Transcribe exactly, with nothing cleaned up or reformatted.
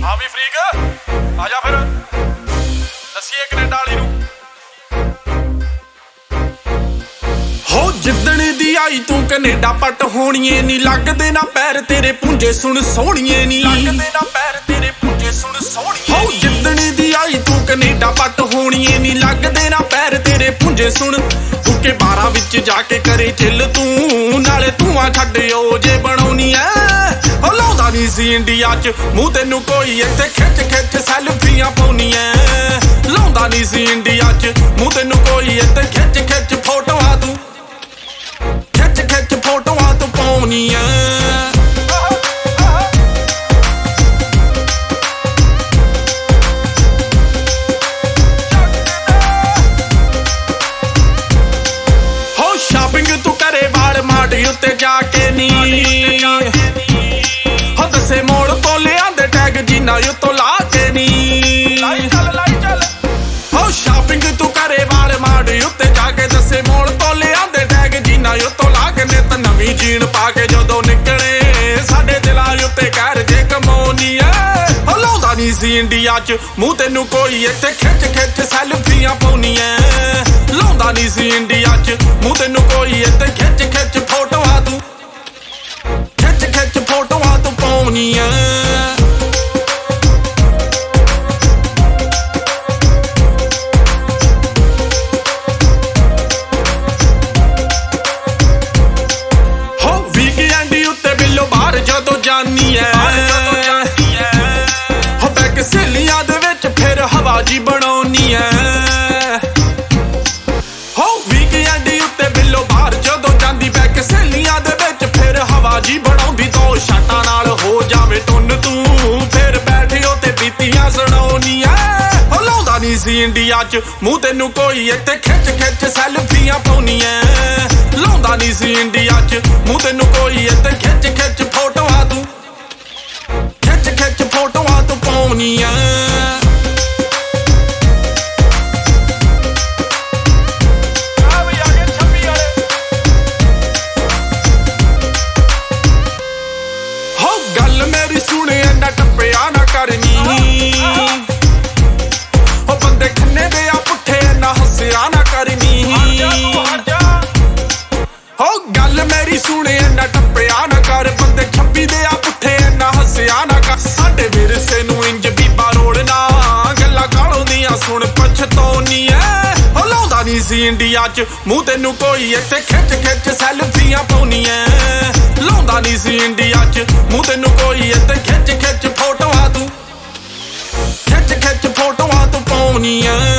ਹਾਂ ਵੀ ਫਰੀਕ ਆ ਜਾ ਫਿਰ ਦੱਸੀਏ ਕੈਨੇਡਾ ਵਾਲੀ ਨੂੰ ਹੋ ਜਿੱਦਣ ਦੀ ਆਈ ਤੂੰ ਕੈਨੇਡਾ ਪੱਟ ਹੋਣੀਏ ਨੀ ਲੱਗਦੇ ਨਾ ਪੈਰ ਤੇਰੇ ਪੁੰਜੇ ਸੁਣ ਸੋਹਣੀਏ ਨੀ ਲੱਗਦੇ ਨਾ ਪੈਰ ਤੇਰੇ ਪੁੰਜੇ ਸੁਣ ਸੋਹਣੀਏ ਹੋ ਜਿੱਦਣ ਦੀ ਆਈ ਤੂੰ ਕੈਨੇਡਾ ਪੱਟ ਹੋਣੀਏ ਨੀ ਲੱਗਦੇ ਨਾ ਪੈਰ ਤੇਰੇ ਪੁੰਜੇ ਸੁਣ ਭੁੱਕੇ ਬਾਰਾਂ ਵਿੱਚ ਜਾ ਕੇ ਕਰੇ ਚਿੱਲ ਤੂੰ ਨਾਲੇ ਧੂਆਂ ਛੱਡਿਓ ਜੇ ਬਣਾਉਣੀ ਐ ਹੋ ਲਾਉਂਦਾ ਨੀ ਸੀ ਇੰਡੀਆ ਚ ਮੂੰਹ ਤੈਨੂੰ ਕੋਈ ਇੱਥੇ ਖਿੱਚ ਖਿੱਚ ਸੈਲਫੀਆਂ ਪਾਉਣੀਆਂ ਲਾਉਂਦਾ ਨੀ ਸੀ ਇੰਡੀਆ ਚ ਮੂੰਹ ਤੈਨੂੰ ਕੋਈ ਇੱਥੇ ਖਿੱਚ ਖਿੱਚ ਫੋਟੋਆਂ ਤੂੰ ਖਿੱਚ ਖਿੱਚ ਫੋਟੋਆਂ ਤੂੰ ਪਾਉਣੀਆਂ ਹੋ ਸ਼ਾਪਿੰਗ ਤੂੰ ਕਰੇ ਵਾਲ ਮਾੜ ਉੱਤੇ ਜਾ ਕੇ ਨੀ ਹੋ ਦੱਸੇ ਮੋੜ ਤੋਂ ਲਿਆਂਦੇ ਟੈਗ ਜਿੰਨਾ ਉੱਤੋਂ ਲਾ ਕੇ ਨੀ ਲਾਈ ਚੱਲ ਲਾਈ ਚੱਲ ਹੋ ਸ਼ਾਪਿੰਗ ਤੂੰ ਕਰੇ ਵਾਲ ਮਾੜ ਉੱਤੇ ਜਾ ਕੇ ਦੱਸੇ ਮੋੜ ਤੋਂ ਲਿਆਂਦੇ ਟੈਗ ਜਿੰਨਾ ਉੱਤੋਂ ਲਾ ਕੇ ਨਿਤ ਨਵੀਂ ਜੀਨ ਪਾ ਕੇ ਜਦੋਂ ਨਿਕਲੇ ਸਾਡੇ ਦਿਲਾਂ ਉੱਤੇ ਕਹਿਰ ਜੇ ਕਮਾਉਣੀ ਐ ਹੋ ਲਾਉਂਦਾ ਨੀ ਸੀ ਇੰਡੀਆ ਚ ਮੂੰਹ ਤੈਨੂੰ ਕੋਈ ਇੱਥੇ ਖਿੱਚ ਖਿੱਚ ਸੈਲਫੀਆਂ ਪਾਉਣੀਆਂ ਲਾਉਂਦਾ ਨੀ ਸੀ ਇੰਡੀਆ ਚ ਮੂੰਹ ਤੈਨੂੰ ਕੋਈ ਇੱਥੇ ਖਿੱਚ ਖਿੱਚ ਫੋਟੋਆਂ ਤੂੰ ਖਿੱਚ ਖਿੱਚ ਫੋਟੋਆਂ ਤੂੰ ਪਾਉਣੀਆਂ ਜਦੋਂ ਜਾਨੀ ਐ ਹੋ ਬੈਕ ਸਹੇਲੀਆਂ ਦੇ ਵਿੱਚ ਫਿਰ ਹਵਾ ਜੀ ਬਣਾਉਣੀ ਐ ਹੋ ਵੀਕਐਂਡ ਉੱਤੇ ਬਿੱਲੋ ਬਾਹਰ ਜਦੋਂ ਜਾਂਦੀ ਬੈਕ ਸਹੇਲੀਆਂ ਦੇ ਵਿੱਚ ਫਿਰ ਹਵਾ ਜੀ ਬਣਾਉਂਦੀ ਦੋ ਸ਼ਾਟਾਂ ਨਾਲ ਹੋ ਜਾਵੇ ਟੁੰਨ ਤੂੰ ਫਿਰ ਬੈਠਿਓ ਤੇ ਬੀਤੀਆਂ ਸੁਣਾਉਣੀ ਐ ਹੋ ਲਾਉਂਦਾ ਨੀ ਸੀ ਇੰਡੀਆ ਚ ਮੂੰਹ ਤੈਨੂੰ ਕੋਈ ਇੱਥੇ ਖਿੱਚ ਖਿੱਚ ਸੈਲਫੀਆਂ ਪਾਉਣੀਆਂ ਲਾਉਂਦਾ ਨੀ ਸੀ ਇੰਡੀਆ ਚ ਮੂੰਹ ਤੈਨੂੰ ਕੋਈ ਇੱਥੇ ਖਿੱਚ ਖਿੱਚ ਫੋਟੋਆਂ ਤੂੰ ਖਿੱਚ ਖਿੱਚ ਫੋਟੋਆਂ ਤੂੰ ਪਾਉਣੀਆਂ ਆ ਵੀ ਆ ਗਏ ਛੱਬੀ ਵਾਲੇ ਹੋ ਗੱਲ ਮੇਰੀ ਸੁਣੇ ਨਾ ਟੱਪਿਆ ਨਾ ਕਰਨੀ ਹੋ ਬੰਦੇ ਖੰਨੇ ਦੇ ਆ ਪੁੱਠੇ ਨਾ ਹੱਸਿਆ ਨਾ ਕਰਨੀ ਹੋ ਗੱਲ ਮੇਰੀ ਸੁਣੇ ਨਾ ਟੱਪਿਆ ਨਾ ਕਰ ਬੰਦੇ ਛੱਬੀ ਦੇ ਆ ਪੁੱਠੇ ਨਾ ਹੱਸਿਆ ਨਾ ਕਰ ਸਾਡੇ ਵਿਰਸੇ ਨੂੰ ਇੰਜ ਬੀਬਾ ਰੋੜਨਾ ਗੱਲਾਂ ਕਾਲੋਂ ਦੀਆਂ ਸੁਣ ਪਛਤਾਉਣੀ ਐ ਹੋ ਲਾਉਂਦਾ ਨੀ ਸੀ ਇੰਡੀਆ ਚ ਮੂੰਹ ਤੈਨੂੰ ਕੋਈ ਇੱਥੇ ਖਿੱਚ ਖਿੱਚ ਸੈਲਫੀਆਂ ਪਾਉਣੀਆਂ ਲਾਉਂਦਾ ਨੀ ਸੀ ਇੰਡੀਆ ਚ ਮੂੰਹ ਤੈਨੂੰ ਕੋਈ ਇੱਥੇ ਖਿੱਚ ਖਿੱਚ ਫੋਟੋਆਂ ਤੂੰ ਖਿੱਚ ਖਿੱਚ ਫੋਟੋਆਂ ਤੂੰ ਪਾਉਣੀਆਂ